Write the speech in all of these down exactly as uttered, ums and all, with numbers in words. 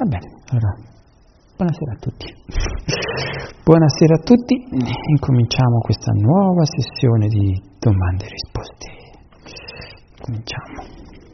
Va bene, allora, buonasera a tutti. Buonasera a tutti, incominciamo questa nuova sessione di domande e risposte. Cominciamo.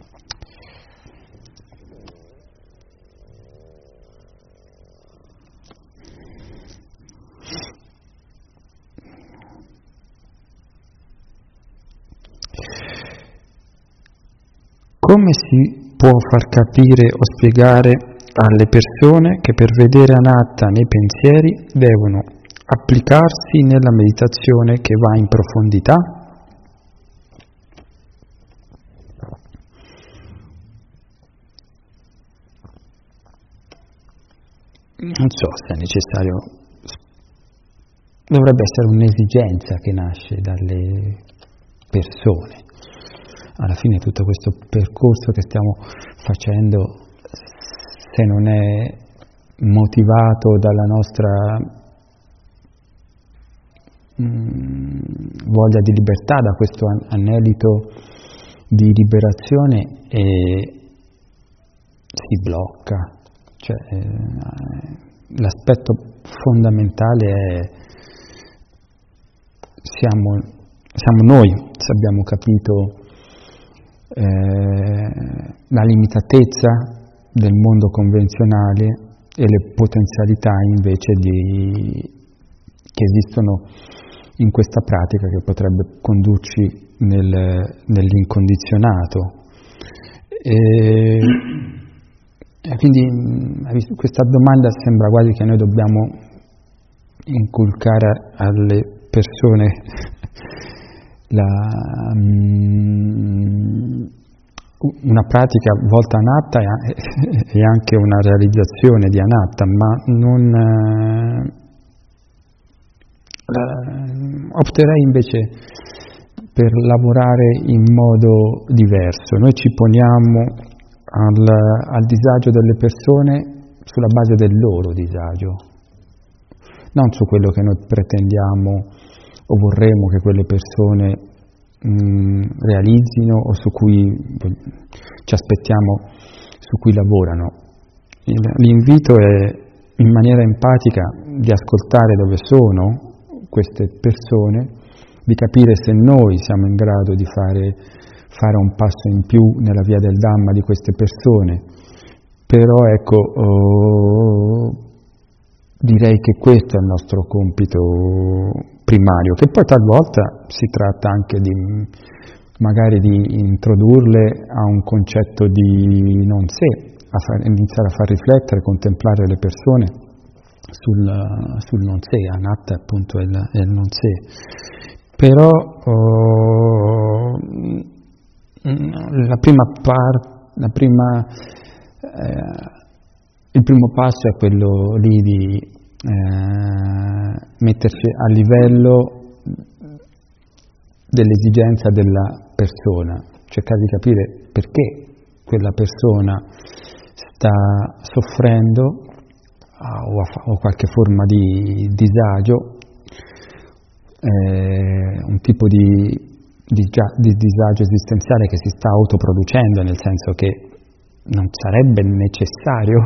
Come si può far capire o spiegare alle persone che per vedere Anatta nei pensieri devono applicarsi nella meditazione che va in profondità? Non so se è necessario, dovrebbe essere un'esigenza che nasce dalle persone. Alla fine tutto questo percorso che stiamo facendo, se non è motivato dalla nostra mh, voglia di libertà, da questo anelito di liberazione, e si blocca. Cioè, eh, l'aspetto fondamentale è siamo, siamo noi, se abbiamo capito Eh, la limitatezza del mondo convenzionale e le potenzialità invece di, che esistono in questa pratica che potrebbe condurci nel, nell'incondizionato. E, e quindi questa domanda sembra quasi che noi dobbiamo inculcare alle persone La, um, una pratica volta a Anatta e anche una realizzazione di Anatta, ma non eh, la, opterei invece per lavorare in modo diverso. Noi ci poniamo al, al disagio delle persone sulla base del loro disagio, non su quello che noi pretendiamo o vorremmo che quelle persone mh, realizzino o su cui ci aspettiamo, su cui lavorano. L'invito è in maniera empatica di ascoltare dove sono queste persone, di capire se noi siamo in grado di fare, fare un passo in più nella via del Dhamma di queste persone. Però ecco, oh, direi che questo è il nostro compito primario, che poi talvolta si tratta anche di magari di introdurle a un concetto di non sé, a far, iniziare a far riflettere, contemplare le persone sul, sul non sé. Anatta appunto è il, è il non sé. Però oh, la prima parte, la prima eh, il primo passo è quello lì di Eh, metterci a livello dell'esigenza della persona, cercare di capire perché quella persona sta soffrendo o ha qualche forma di disagio, eh, un tipo di, di, di disagio esistenziale che si sta autoproducendo, nel senso che non sarebbe necessario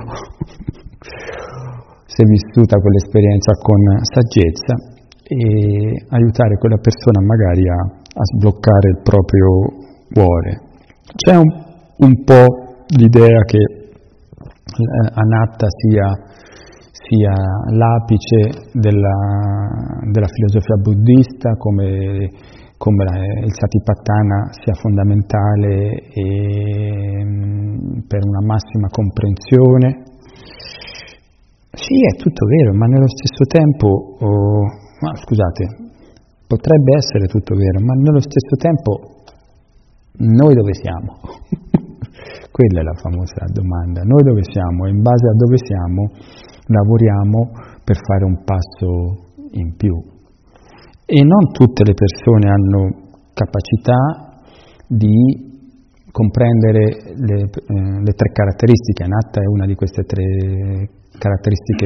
se vissuta quell'esperienza con saggezza, e aiutare quella persona magari a, a sbloccare il proprio cuore. C'è un, un po' l'idea che eh, Anatta sia, sia l'apice della, della filosofia buddista, come, come la, il Satipatthana sia fondamentale e, mh, per una massima comprensione. Sì, è tutto vero, ma nello stesso tempo, oh, ma scusate, potrebbe essere tutto vero, ma nello stesso tempo noi dove siamo? Quella è la famosa domanda, noi dove siamo? E in base a dove siamo lavoriamo per fare un passo in più. E non tutte le persone hanno capacità di comprendere le, eh, le tre caratteristiche. Anatta è una di queste tre caratteristiche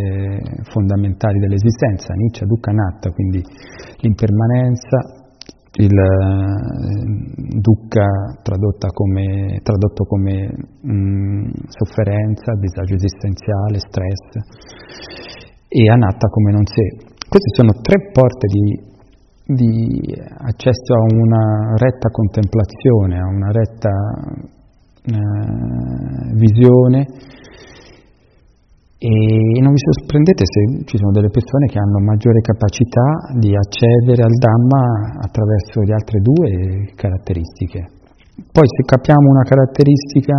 eh, fondamentali dell'esistenza, Anicca, Dukkha, Anatta, quindi l'impermanenza, il eh, dukkha tradotta come, tradotto come mh, sofferenza, disagio esistenziale, stress, e anatta come non sé. Queste sono tre porte di, di accesso a una retta contemplazione, a una retta eh, visione, e non vi sorprendete se ci sono delle persone che hanno maggiore capacità di accedere al Dhamma attraverso le altre due caratteristiche. Poi se capiamo una caratteristica,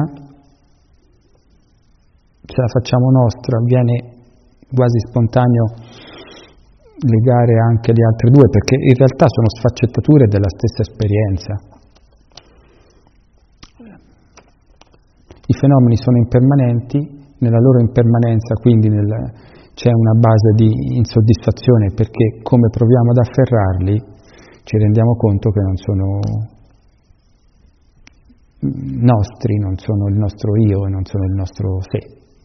ce la facciamo nostra, viene quasi spontaneo legare anche le altre due, perché in realtà sono sfaccettature della stessa esperienza. I fenomeni sono impermanenti, nella loro impermanenza quindi nel, c'è una base di insoddisfazione, perché come proviamo ad afferrarli ci rendiamo conto che non sono nostri, non sono il nostro io e non sono il nostro sé.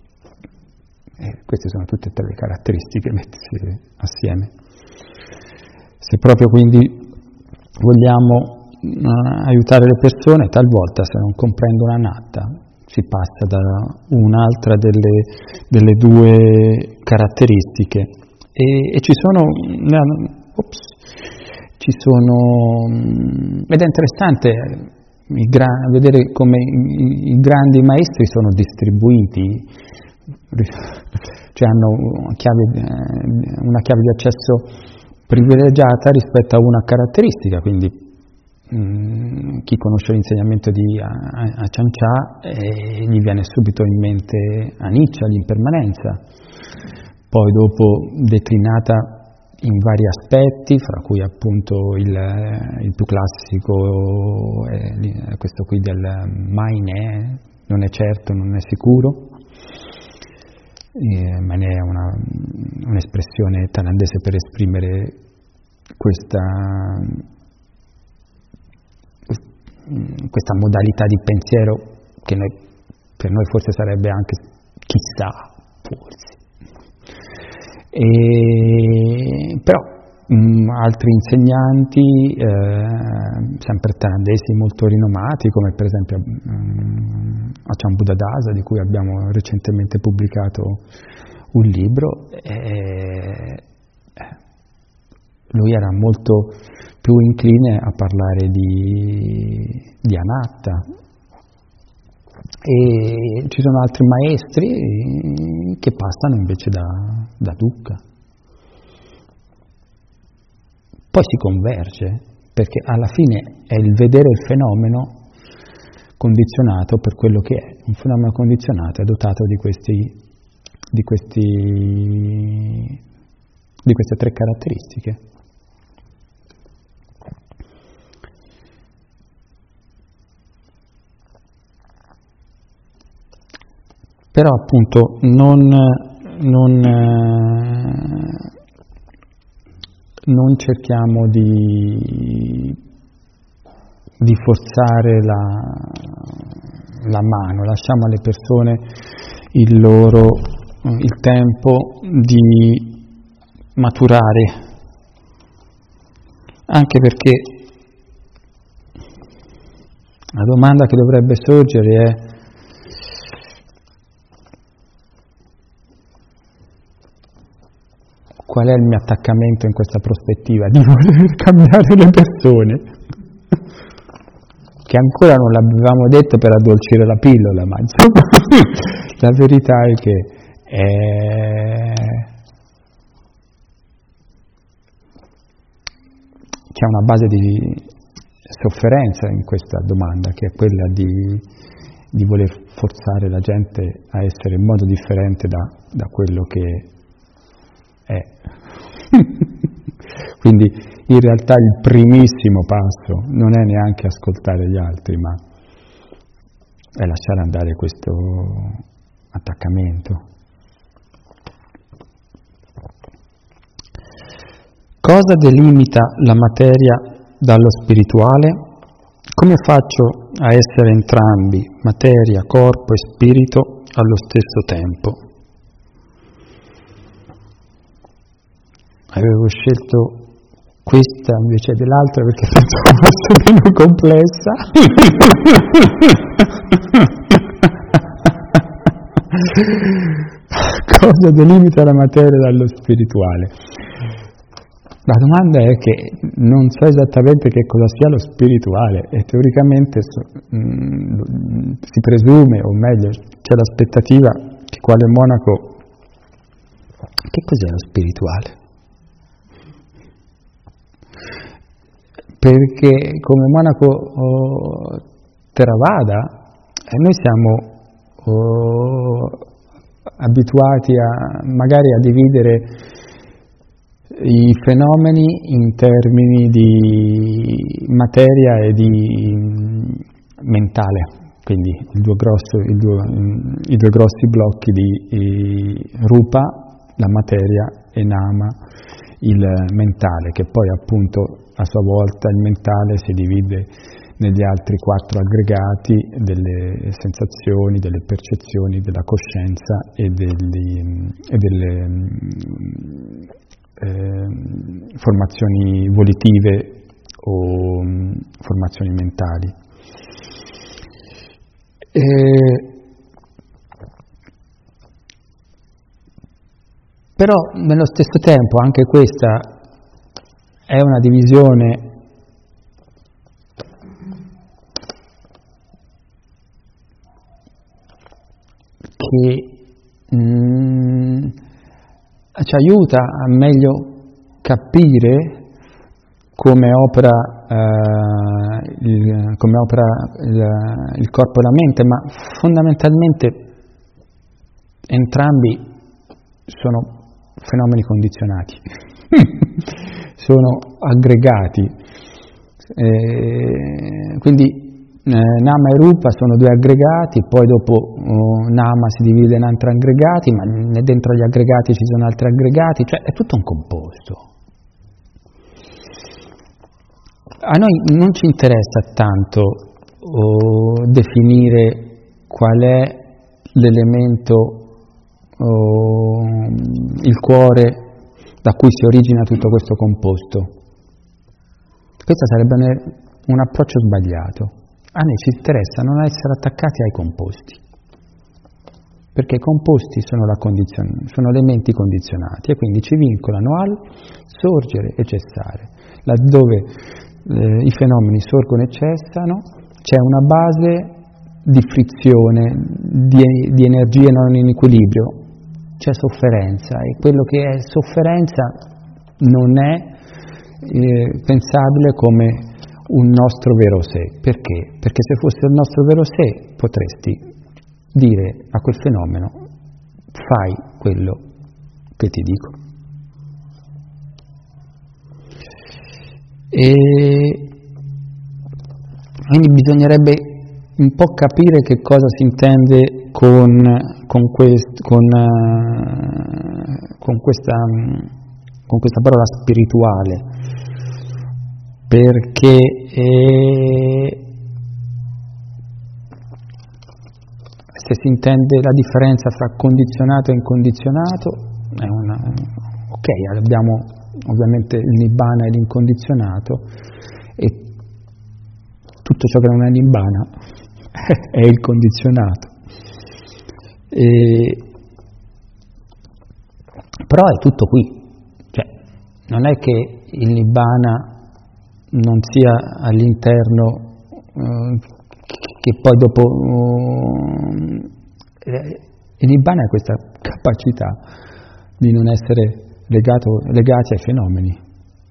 E queste sono tutte e tre le caratteristiche messe assieme. Se proprio quindi vogliamo uh, aiutare le persone, talvolta se non comprendono anatta si passa da un'altra delle, delle due caratteristiche e, e ci sono, ops, ci sono, ed è interessante i gra- vedere come i, i grandi maestri sono distribuiti, cioè hanno una chiave, una chiave di accesso privilegiata rispetto a una caratteristica, quindi chi conosce l'insegnamento di Ajahn Chah eh, gli viene subito in mente Anicca, l'impermanenza, poi dopo declinata in vari aspetti, fra cui appunto il, il più classico è questo qui del mai ne, non è certo, non è sicuro, eh, ma ne è una, un'espressione thailandese per esprimere questa questa modalità di pensiero che noi, per noi forse sarebbe anche chissà, forse. E, però mh, altri insegnanti, eh, sempre thailandesi molto rinomati, come per esempio mh, Ajahn Buddhadasa, di cui abbiamo recentemente pubblicato un libro, eh, lui era molto più incline a parlare di, di anatta, e ci sono altri maestri che passano invece da, da dukkha. Poi si converge, perché alla fine è il vedere il fenomeno condizionato per quello che è. Un fenomeno condizionato è dotato di questi, di questi, di queste tre caratteristiche. Però appunto non, non, non cerchiamo di, di forzare la, la mano, lasciamo alle persone il loro il tempo di maturare, anche perché la domanda che dovrebbe sorgere è: qual è il mio attaccamento in questa prospettiva di voler cambiare le persone? Che ancora non l'avevamo detto per addolcire la pillola, ma insomma la verità è che è... c'è una base di sofferenza in questa domanda, che è quella di, di voler forzare la gente a essere in modo differente da, da quello che è. Quindi in realtà il primissimo passo non è neanche ascoltare gli altri, ma è lasciare andare questo attaccamento. Cosa delimita la materia dallo spirituale? Come faccio a essere entrambi, materia, corpo e spirito, allo stesso tempo? Avevo scelto questa invece dell'altra perché penso fosse meno complessa. Cosa delimita la materia dallo spirituale? La domanda è che non so esattamente che cosa sia lo spirituale e teoricamente so, mh, si presume, o meglio, c'è l'aspettativa che quale monaco... Che cos'è lo spirituale? Perché come monaco oh, Theravada eh, noi siamo oh, abituati a magari a dividere i fenomeni in termini di materia e di mentale, quindi i due, grosso, i due, i due grossi blocchi di rupa, la materia, e nama, il mentale, che poi appunto a sua volta il mentale si divide negli altri quattro aggregati delle sensazioni, delle percezioni, della coscienza e, degli, e delle eh, formazioni volitive o formazioni mentali. E, però nello stesso tempo anche questa è una divisione che mh, ci aiuta a meglio capire come opera, eh, il, come opera il, il corpo e la mente, ma fondamentalmente entrambi sono fenomeni condizionati, sono aggregati, eh, quindi eh, Nama e Rupa sono due aggregati, poi dopo oh, Nama si divide in altri aggregati, ma dentro gli aggregati ci sono altri aggregati, cioè è tutto un composto. A noi non ci interessa tanto oh, definire qual è l'elemento, Oh, il cuore da cui si origina tutto questo composto. Questo sarebbe un approccio sbagliato. A noi ci interessa non essere attaccati ai composti, perché i composti sono, la condizion- sono elementi condizionati e quindi ci vincolano al sorgere e cessare. Laddove eh, i fenomeni sorgono e cessano c'è una base di frizione, di, di energie non in equilibrio, c'è sofferenza, e quello che è sofferenza non è eh, pensabile come un nostro vero sé. Perché? Perché se fosse il nostro vero sé potresti dire a quel fenomeno: fai quello che ti dico. E quindi bisognerebbe un po' capire che cosa si intende con Con, quest, con, uh, con, questa, con questa parola spirituale, perché eh, se si intende la differenza fra condizionato e incondizionato, è una, ok, abbiamo ovviamente il Nibbana e l'incondizionato, e tutto ciò che non è Nibbana è il condizionato. E, però è tutto qui, cioè non è che il Nibbana non sia all'interno, eh, che poi dopo eh, il Nibbana è questa capacità di non essere legato, legati ai fenomeni.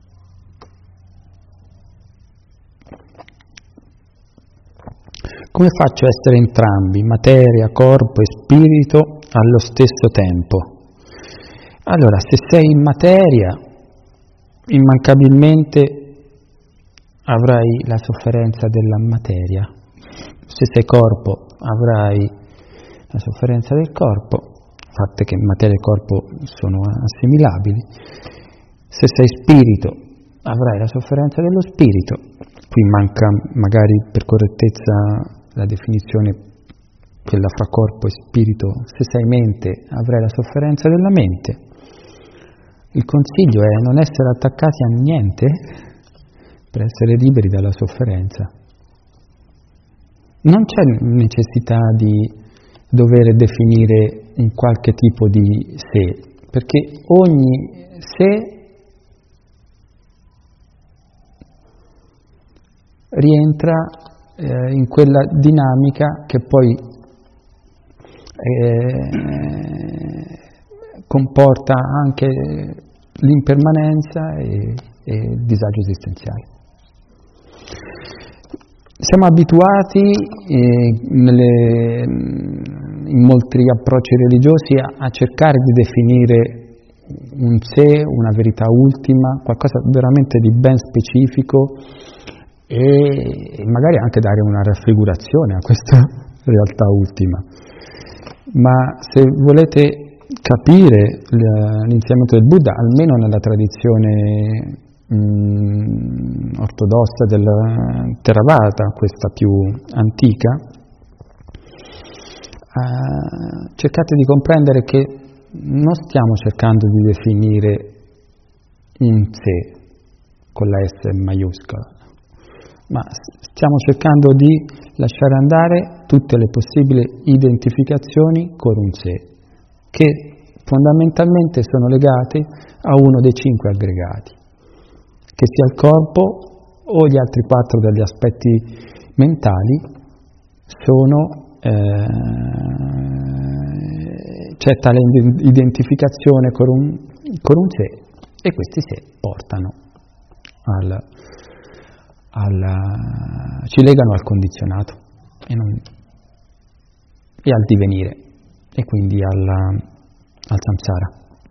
Come faccio a essere entrambi, materia, corpo e spirito, allo stesso tempo? Allora, se sei in materia, immancabilmente avrai la sofferenza della materia. Se sei corpo, avrai la sofferenza del corpo, a parte che materia e corpo sono assimilabili. Se sei spirito, avrai la sofferenza dello spirito. Qui manca magari per correttezza la definizione, quella fra corpo e spirito. Se sei mente, avrai la sofferenza della mente. Il consiglio è non essere attaccati a niente per essere liberi dalla sofferenza. Non c'è necessità di dover definire un qualche tipo di sé, perché ogni sé rientra eh, in quella dinamica che poi eh, comporta anche l'impermanenza e, e il disagio esistenziale. Siamo abituati eh, nelle, in molti approcci religiosi a, a cercare di definire un sé, una verità ultima, qualcosa veramente di ben specifico e magari anche dare una raffigurazione a questa realtà ultima. Ma se volete capire l'insegnamento del Buddha, almeno nella tradizione mh, ortodossa del Theravada, questa più antica, eh, cercate di comprendere che non stiamo cercando di definire un sé con la S maiuscola, ma stiamo cercando di lasciare andare tutte le possibili identificazioni con un sé, che fondamentalmente sono legate a uno dei cinque aggregati, che sia il corpo o gli altri quattro degli aspetti mentali. Sono eh, c'è tale identificazione con un, con un sé, e questi sé portano al Al, ci legano al condizionato e, non, e al divenire, e quindi alla, al samsara.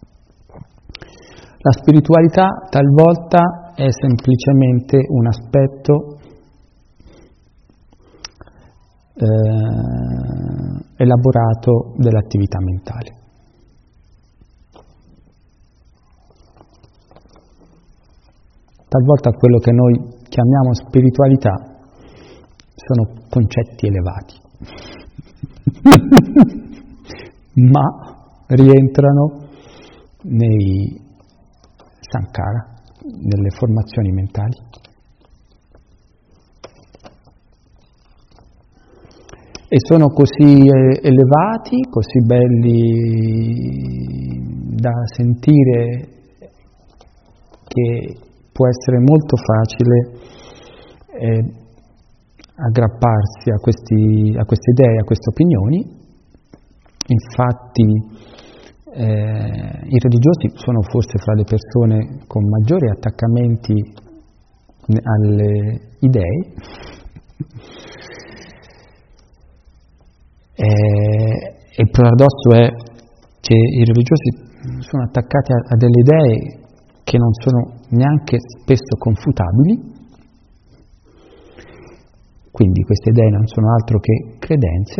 La spiritualità talvolta è semplicemente un aspetto eh, elaborato dell'attività mentale. Talvolta quello che noi chiamiamo spiritualità sono concetti elevati, ma rientrano nei sankhara, nelle formazioni mentali. E sono così elevati, così belli da sentire, che può essere molto facile eh, aggrapparsi a, questi, a queste idee, a queste opinioni. Infatti eh, i religiosi sono forse fra le persone con maggiori attaccamenti alle idee, eh, e il paradosso è che i religiosi sono attaccati a, a delle idee che non sono neanche spesso confutabili. Quindi queste idee non sono altro che credenze,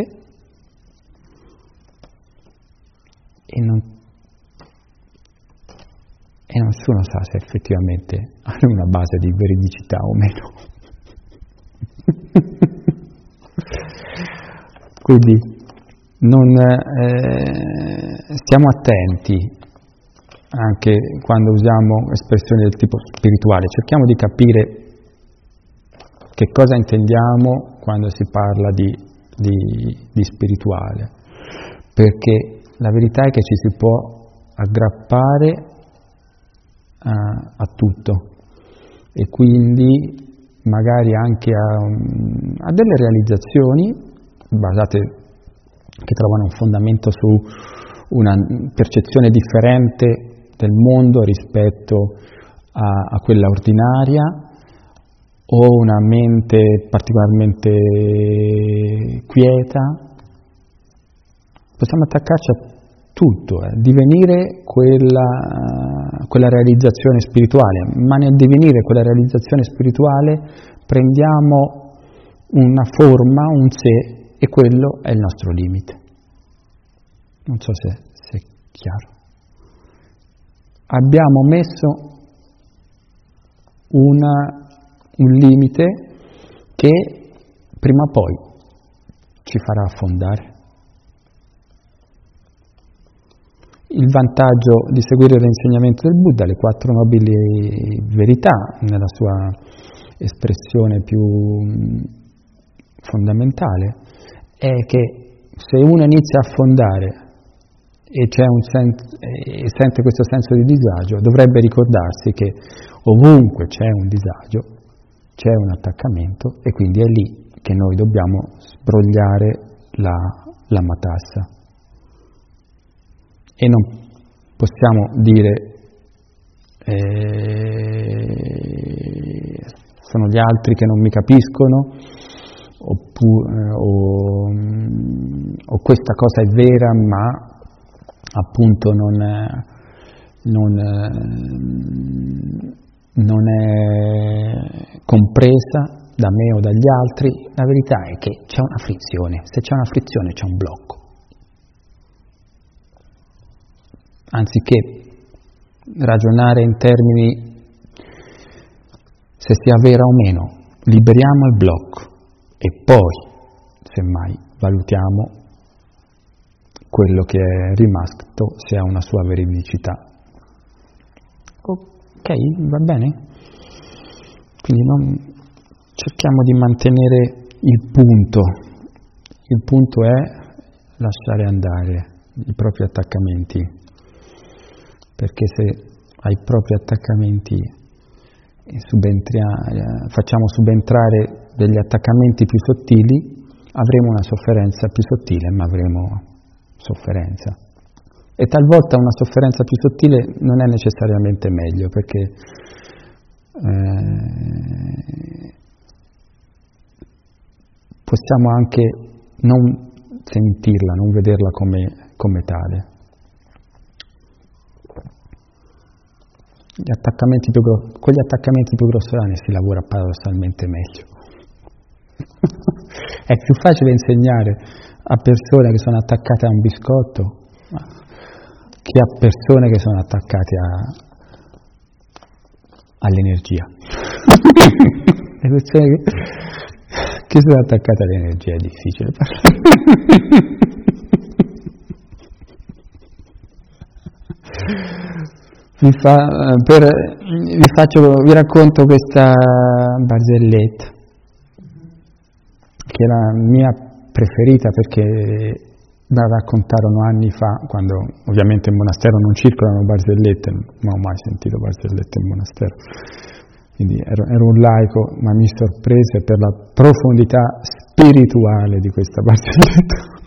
e, non, e nessuno sa se effettivamente hanno una base di veridicità o meno. Quindi non, eh, stiamo attenti anche quando usiamo espressioni del tipo spirituale, cerchiamo di capire che cosa intendiamo quando si parla di, di, di spirituale, perché la verità è che ci si può aggrappare a, a tutto, e quindi magari anche a, a delle realizzazioni basate, che trovano un fondamento su una percezione differente del mondo rispetto a, a quella ordinaria, o una mente particolarmente quieta. Possiamo attaccarci a tutto, eh, divenire quella, quella realizzazione spirituale, ma nel divenire quella realizzazione spirituale prendiamo una forma, un sé, e quello è il nostro limite. Non so se, se è chiaro. Abbiamo messo una, un limite che prima o poi ci farà affondare. il vantaggio di seguire l'insegnamento del Buddha, le quattro nobili verità, nella sua espressione più fondamentale, è che se uno inizia a affondare e, c'è un sen- e sente questo senso di disagio, dovrebbe ricordarsi che ovunque c'è un disagio, c'è un attaccamento, e quindi è lì che noi dobbiamo sbrogliare la, la matassa. E non possiamo dire eh, sono gli altri che non mi capiscono, oppure, o, o questa cosa è vera ma appunto non, non, non è compresa da me o dagli altri. La verità è che c'è una frizione, se c'è una frizione c'è un blocco. Anziché ragionare in termini se sia vera o meno, liberiamo il blocco e poi, semmai, valutiamo quello che è rimasto, se ha una sua veridicità. Ok, va bene? Quindi non, cerchiamo di mantenere il punto. Il punto è lasciare andare i propri attaccamenti, perché se ai propri attaccamenti facciamo subentrare degli attaccamenti più sottili, avremo una sofferenza più sottile, ma avremo sofferenza. E talvolta una sofferenza più sottile non è necessariamente meglio, perché eh, possiamo anche non sentirla, non vederla come, come tale. Gli attaccamenti più gro- con gli attaccamenti più grossolani si lavora paradossalmente meglio. È più facile insegnare a persone che sono attaccate a un biscotto che a persone che sono attaccate a, all'energia. Le persone che, che sono attaccate all'energia è difficile parlare. Vi, fa, per, vi, faccio, vi racconto questa barzelletta, che è la mia preferita perché me la raccontarono anni fa, quando ovviamente in monastero non circolano barzellette, non ho mai sentito barzellette in monastero, quindi ero, ero un laico, ma mi sorprese per la profondità spirituale di questa barzelletta,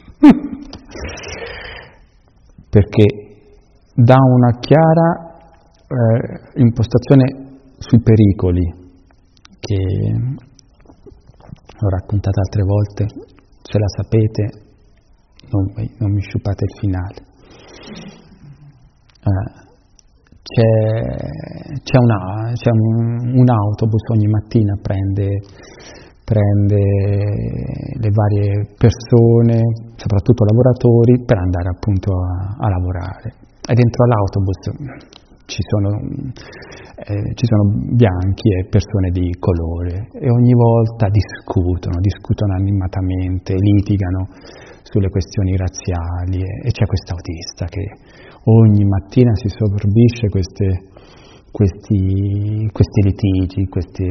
perché dà una chiara eh, impostazione sui pericoli, che l'ho raccontata altre volte, se la sapete non, non mi sciupate il finale. Eh, c'è, c'è, una, c'è un, un autobus ogni mattina, prende, prende le varie persone, soprattutto lavoratori, per andare appunto a, a lavorare. E dentro all'autobus ci sono, eh, ci sono bianchi e persone di colore, e ogni volta discutono, discutono animatamente, litigano sulle questioni razziali, e, e c'è quest'autista che ogni mattina si sorbisce queste, questi, questi litigi, queste,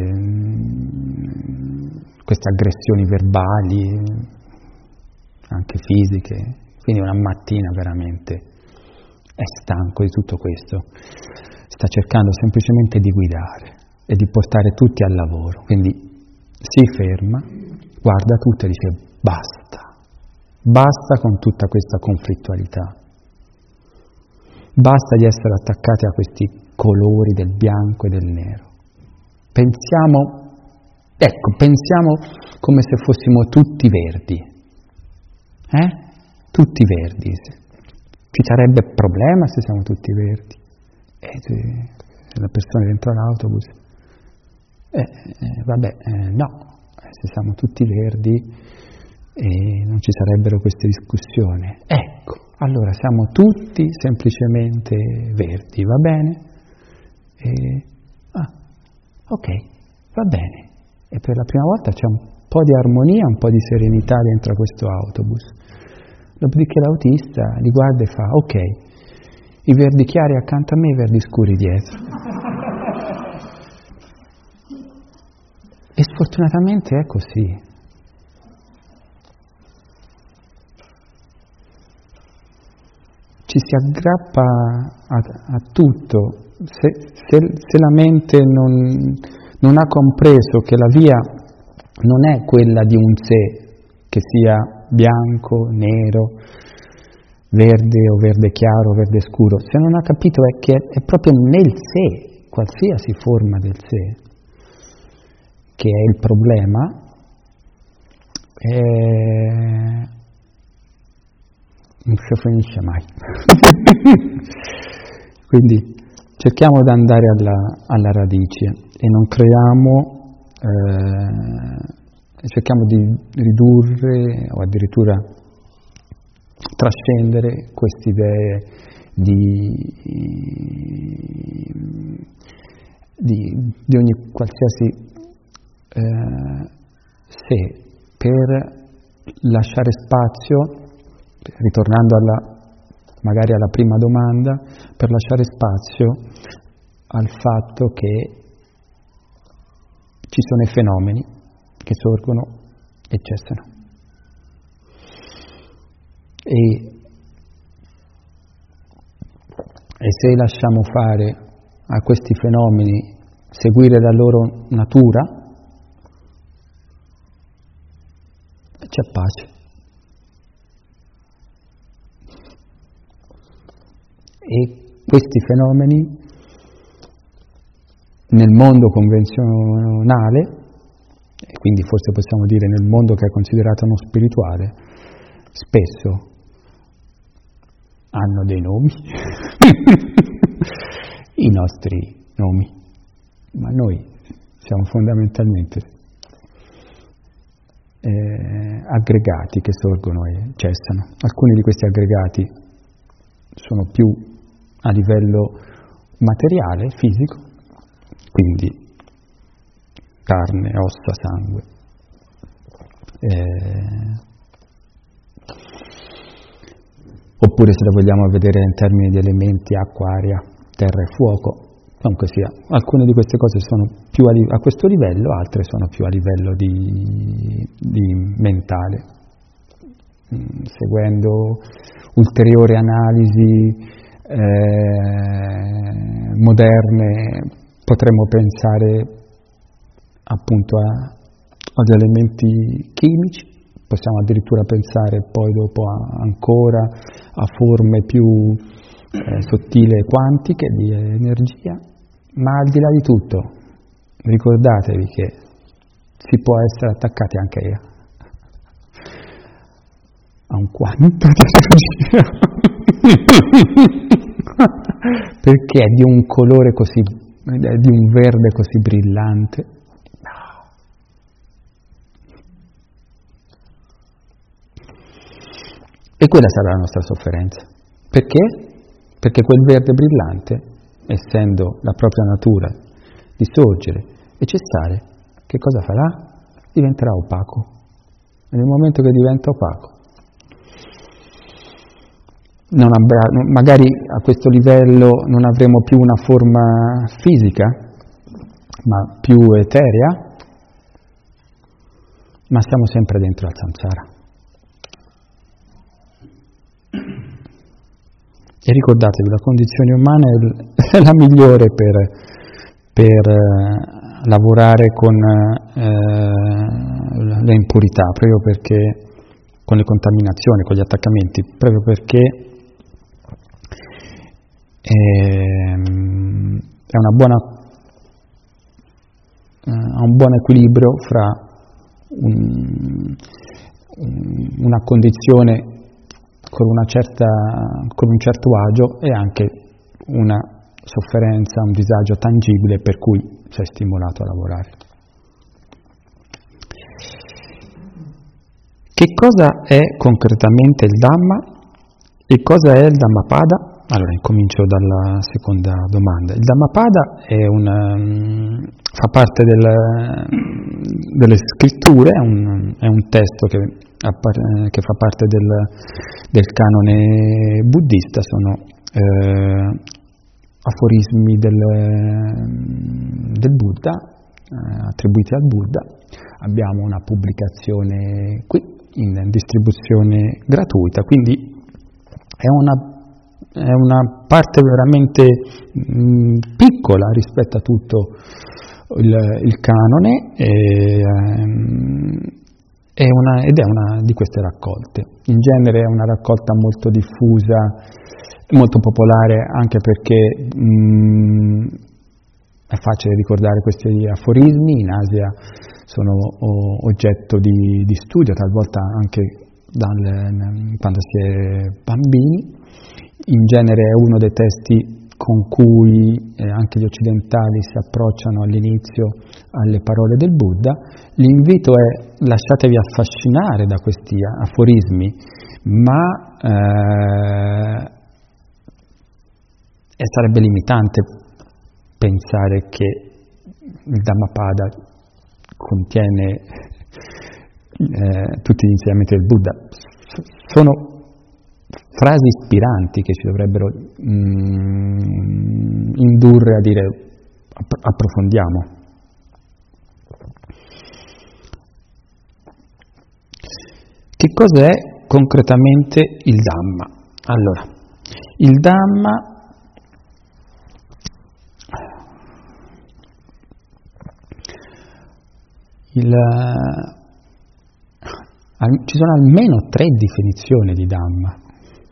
queste aggressioni verbali, anche fisiche, quindi una mattina veramente è stanco di tutto questo, sta cercando semplicemente di guidare e di portare tutti al lavoro, quindi si ferma, guarda tutto e dice basta, basta con tutta questa conflittualità, basta di essere attaccati a questi colori del bianco e del nero, pensiamo, ecco, pensiamo come se fossimo tutti verdi, eh? Tutti verdi. Ci sarebbe problema se siamo tutti verdi? E se la persona dentro l'autobus, eh, eh, vabbè, eh, no, se siamo tutti verdi eh, non ci sarebbero queste discussioni. Ecco, allora siamo tutti semplicemente verdi, va bene? E, ah, ok, va bene. E per la prima volta c'è un po' di armonia, un po' di serenità dentro questo autobus. Dopodiché l'autista li guarda e fa, ok, i verdi chiari accanto a me e i verdi scuri dietro. E sfortunatamente è così. Ci si aggrappa a, a tutto. Se, se, se la mente non, non ha compreso che la via non è quella di un sé, che sia bianco, nero, verde o verde chiaro, verde scuro, se non ha capito è che è proprio nel sé, qualsiasi forma del sé, che è il problema, è... non si finisce mai. Quindi cerchiamo di andare alla, alla radice e non creiamo, eh, cerchiamo di ridurre o addirittura trascendere queste idee di, di, di ogni qualsiasi eh, sé, per lasciare spazio, ritornando alla, magari alla prima domanda, per lasciare spazio al fatto che ci sono i fenomeni che sorgono e cessano. E, e se lasciamo fare a questi fenomeni seguire la loro natura, c'è pace. E questi fenomeni nel mondo convenzionale, e quindi forse possiamo dire nel mondo che è considerato non spirituale, spesso hanno dei nomi, i nostri nomi, ma noi siamo fondamentalmente eh, aggregati che sorgono e cessano. Alcuni di questi aggregati sono più a livello materiale, fisico, quindi carne, ossa, sangue. Eh, oppure se lo vogliamo vedere in termini di elementi, acqua, aria, terra e fuoco, comunque sia, alcune di queste cose sono più a, li- a questo livello, altre sono più a livello di, di mentale. Mm, seguendo ulteriori analisi eh, moderne potremmo pensare appunto a, ad elementi chimici, possiamo addirittura pensare poi dopo a, ancora a forme più eh, sottili e quantiche di energia, ma al di là di tutto ricordatevi che si può essere attaccati anche a, a un quanto di energia perché è di un colore così, è di un verde così brillante. No. E quella sarà la nostra sofferenza. Perché? Perché quel verde brillante, essendo la propria natura di sorgere e cessare, che cosa farà? Diventerà opaco. E nel momento che diventa opaco, non avrà, magari a questo livello non avremo più una forma fisica, ma più eterea, ma siamo sempre dentro al samsara. E ricordatevi, la condizione umana è la migliore per, per eh, lavorare con eh, le impurità, proprio perché, con le contaminazioni, con gli attaccamenti, proprio perché è una buona, ha un buon equilibrio fra un, una condizione con una certa, con un certo agio e anche una sofferenza, un disagio tangibile per cui sei stimolato a lavorare. Che cosa è concretamente il Dhamma e cosa è il Dhammapada? Allora, incomincio dalla seconda domanda. Il Dhammapada è un, um, fa parte del, delle scritture, è un, è un testo che, che fa parte del, del canone buddista, sono eh, aforismi del, del Buddha, eh, attribuiti al Buddha. Abbiamo una pubblicazione qui in distribuzione gratuita, quindi è una è una parte veramente mh, piccola rispetto a tutto il, il canone e, um, è una, ed è una di queste raccolte. In genere è una raccolta molto diffusa, molto popolare, anche perché mh, è facile ricordare questi aforismi. In Asia sono o, oggetto di, di studio, talvolta anche dal, quando si è bambini. In genere è uno dei testi con cui eh, anche gli occidentali si approcciano all'inizio alle parole del Buddha. L'invito è: lasciatevi affascinare da questi aforismi, ma eh, e sarebbe limitante pensare che il Dhammapada contiene eh, tutti gli insegnamenti del Buddha. Sono frasi ispiranti che ci dovrebbero mm, indurre a dire app- approfondiamo. Che cos'è concretamente il Dhamma? Allora, il Dhamma il, al, ci sono almeno tre definizioni di Dhamma.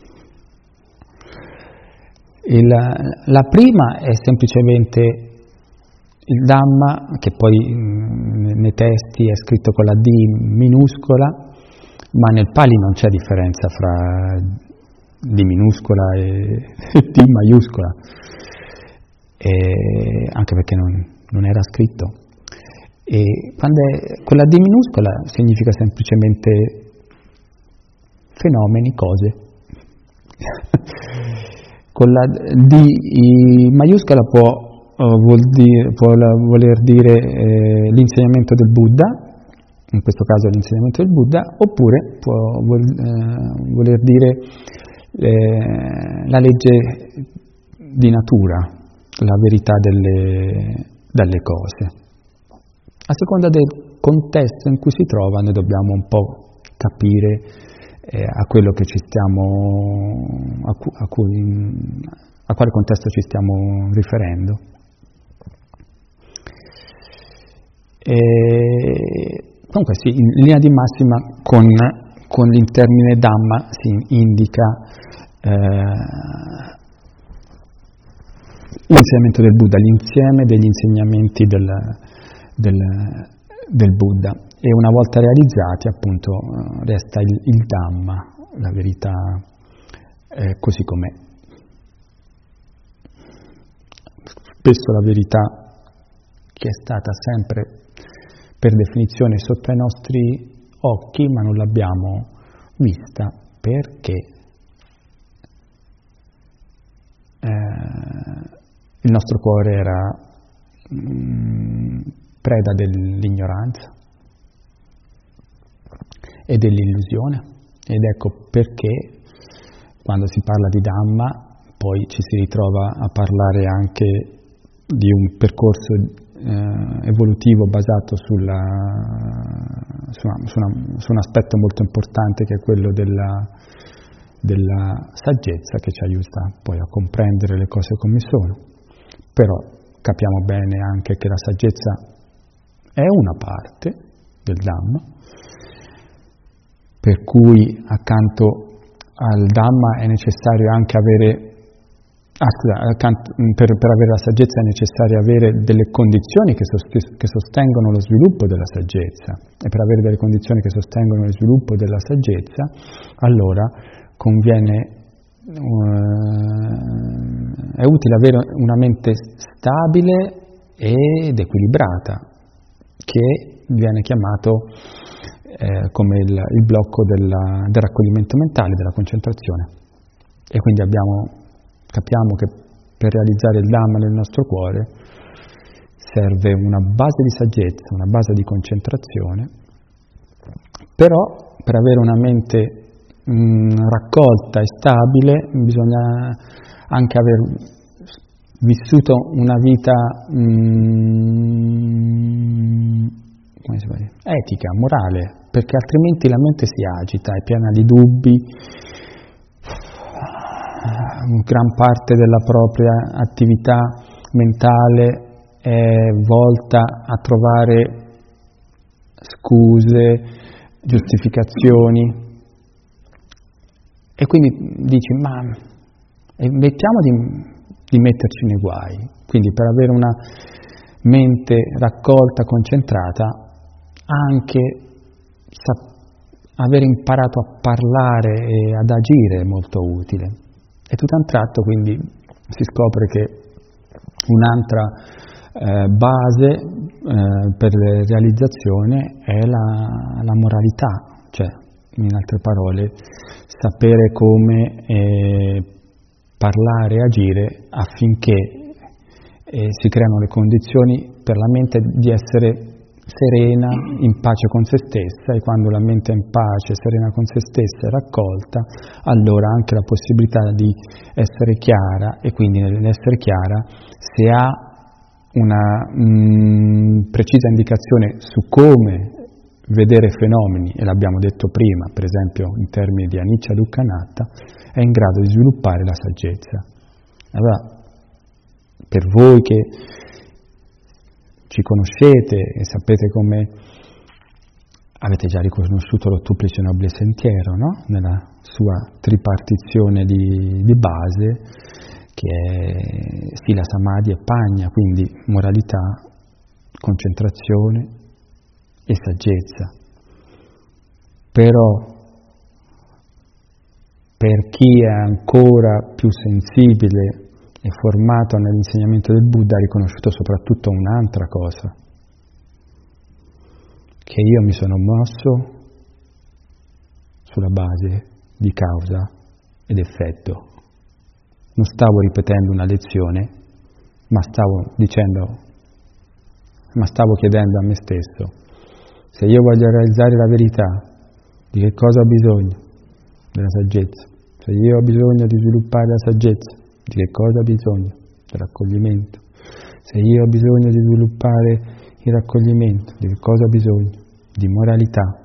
Il, la prima è semplicemente il Dhamma, che poi mh, nei testi è scritto con la D minuscola, ma nel Pali non c'è differenza fra D minuscola e D maiuscola, e anche perché non, non era scritto. E quando è, quella D minuscola significa semplicemente fenomeni, cose. Con la D maiuscola può, uh, vuol dire, può voler dire eh, l'insegnamento del Buddha, in questo caso l'insegnamento del Buddha, oppure può vuol, eh, voler dire eh, la legge di natura, la verità delle, delle cose. A seconda del contesto in cui si trova, noi dobbiamo un po' capire eh, a quello che ci stiamo, a, cu, a, cui, a quale contesto ci stiamo riferendo. E, comunque sì, in linea di massima con, con il termine Dhamma si indica eh, l'insegnamento del Buddha, l'insieme degli insegnamenti del, del, del Buddha, e una volta realizzati appunto resta il, il Dhamma, la verità eh, così com'è. Spesso la verità che è stata sempre per definizione sotto ai nostri occhi, ma non l'abbiamo vista perché eh, il nostro cuore era mh, preda dell'ignoranza e dell'illusione, ed ecco perché quando si parla di Dhamma poi ci si ritrova a parlare anche di un percorso eh, evolutivo basato sulla, su, una, su, una, su un aspetto molto importante, che è quello della, della saggezza, che ci aiuta poi a comprendere le cose come sono. Però capiamo bene anche che la saggezza è una parte del Dhamma, per cui accanto al Dhamma è necessario anche avere Ah, scusa, per, per avere la saggezza è necessario avere delle condizioni che, sost- che sostengono lo sviluppo della saggezza, e per avere delle condizioni che sostengono lo sviluppo della saggezza, allora conviene, uh, è utile avere una mente stabile ed equilibrata, che viene chiamato eh, come il, il blocco della, del raccoglimento mentale, della concentrazione. E quindi abbiamo Capiamo che per realizzare il Dhamma nel nostro cuore serve una base di saggezza, una base di concentrazione, però per avere una mente mh, raccolta e stabile, bisogna anche aver vissuto una vita mh, come si può dire? Etica, morale, perché altrimenti la mente si agita, è piena di dubbi, gran parte della propria attività mentale è volta a trovare scuse, giustificazioni, e quindi dici, ma mettiamo di, di metterci nei guai. Quindi per avere una mente raccolta, concentrata, anche sa- aver imparato a parlare e ad agire è molto utile. E tutto a un tratto quindi si scopre che un'altra eh, base eh, per la realizzazione è la, la moralità, cioè in altre parole sapere come eh, parlare e agire affinché eh, si creano le condizioni per la mente di essere serena, in pace con se stessa, e quando la mente è in pace, serena con se stessa e raccolta, allora anche la possibilità di essere chiara, e quindi nell'essere chiara, se ha una mh, precisa indicazione su come vedere fenomeni, e l'abbiamo detto prima, per esempio in termini di anicca dukkha anatta, è in grado di sviluppare la saggezza. Allora, per voi che ci conoscete e sapete come avete già riconosciuto l'ottuplice nobile sentiero, no? Nella sua tripartizione di, di base, che è sila, samadhi e pagna, quindi moralità, concentrazione e saggezza. Però per chi è ancora più sensibile e formato nell'insegnamento del Buddha, ha riconosciuto soprattutto un'altra cosa, che io mi sono mosso sulla base di causa ed effetto. Non stavo ripetendo una lezione, ma stavo dicendo, ma stavo chiedendo a me stesso, se io voglio realizzare la verità, di che cosa ho bisogno? Della saggezza. Se io ho bisogno di sviluppare la saggezza, di che cosa ho bisogno? Del raccoglimento. Se io ho bisogno di sviluppare il raccoglimento, di che cosa ho bisogno? Di moralità.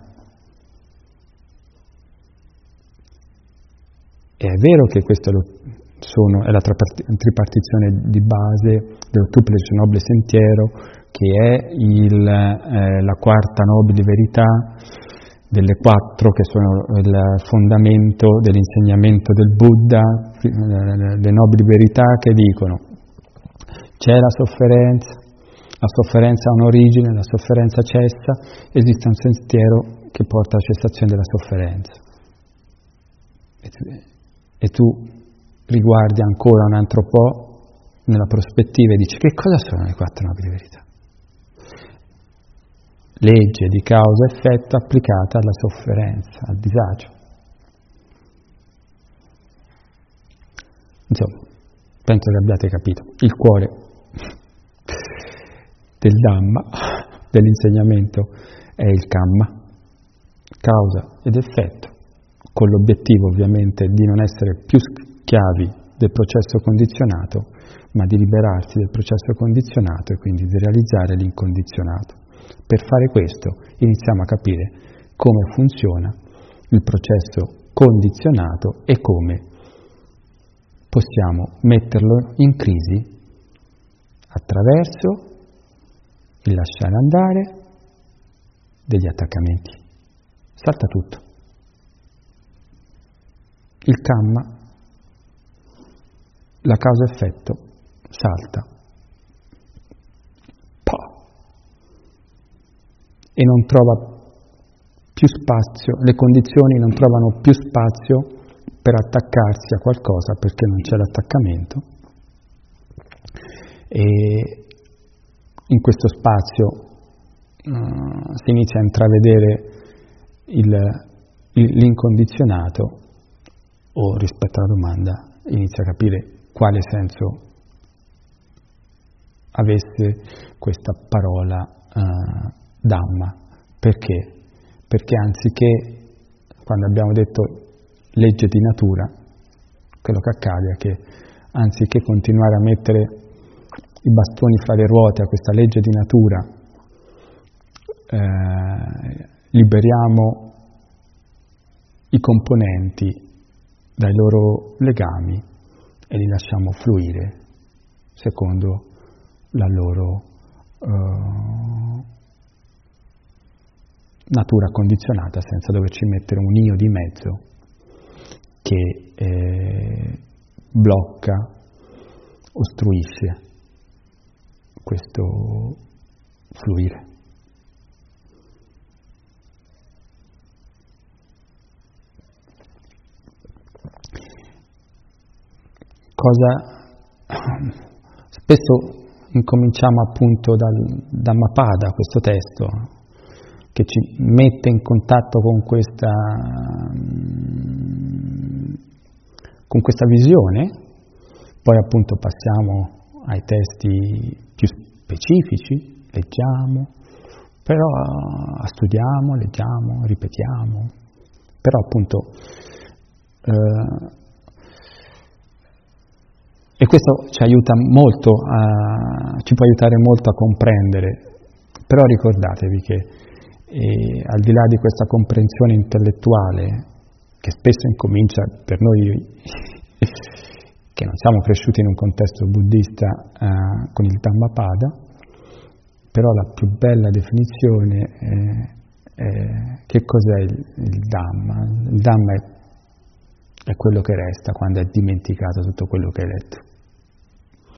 E è vero che questo è, lo, sono, è la tripartizione di base dell'ottuplice nobile sentiero, che è il, eh, la quarta nobile verità delle quattro che sono il fondamento dell'insegnamento del Buddha, le nobili verità che dicono c'è la sofferenza, la sofferenza ha un'origine, la sofferenza cessa, esiste un sentiero che porta alla cessazione della sofferenza. E tu, e tu riguardi ancora un altro po' nella prospettiva e dici che cosa sono le quattro nobili verità? Legge di causa-effetto applicata alla sofferenza, al disagio. Insomma, penso che abbiate capito. Il cuore del Dhamma, dell'insegnamento, è il Kamma, causa ed effetto, con l'obiettivo ovviamente di non essere più schiavi del processo condizionato, ma di liberarsi del processo condizionato e quindi di realizzare l'incondizionato. Per fare questo iniziamo a capire come funziona il processo condizionato e come possiamo metterlo in crisi attraverso il lasciare andare degli attaccamenti. Salta tutto. Il Kamma, la causa-effetto, salta. E non trova più spazio, le condizioni non trovano più spazio per attaccarsi a qualcosa perché non c'è l'attaccamento, e in questo spazio uh, si inizia a intravedere il, il, l'incondizionato, o rispetto alla domanda inizia a capire quale senso avesse questa parola uh, Dhamma. Perché? Perché anziché, quando abbiamo detto legge di natura, quello che accade è che anziché continuare a mettere i bastoni fra le ruote a questa legge di natura, eh, liberiamo i componenti dai loro legami e li lasciamo fluire secondo la loro eh, natura condizionata, senza doverci mettere un io di mezzo che eh, blocca, ostruisce questo fluire. Cosa spesso incominciamo appunto dal Dhammapada, questo testo che ci mette in contatto con questa con questa visione, poi appunto passiamo ai testi più specifici, leggiamo, però studiamo, leggiamo, ripetiamo, però appunto eh, e questo ci aiuta molto, a, ci può aiutare molto a comprendere, però ricordatevi che eh, al di là di questa comprensione intellettuale, che spesso incomincia per noi che non siamo cresciuti in un contesto buddista eh, con il Dhammapada, però la più bella definizione è, è che cos'è il, il Dhamma? Il Dhamma è, è quello che resta quando è dimenticato tutto quello che hai letto.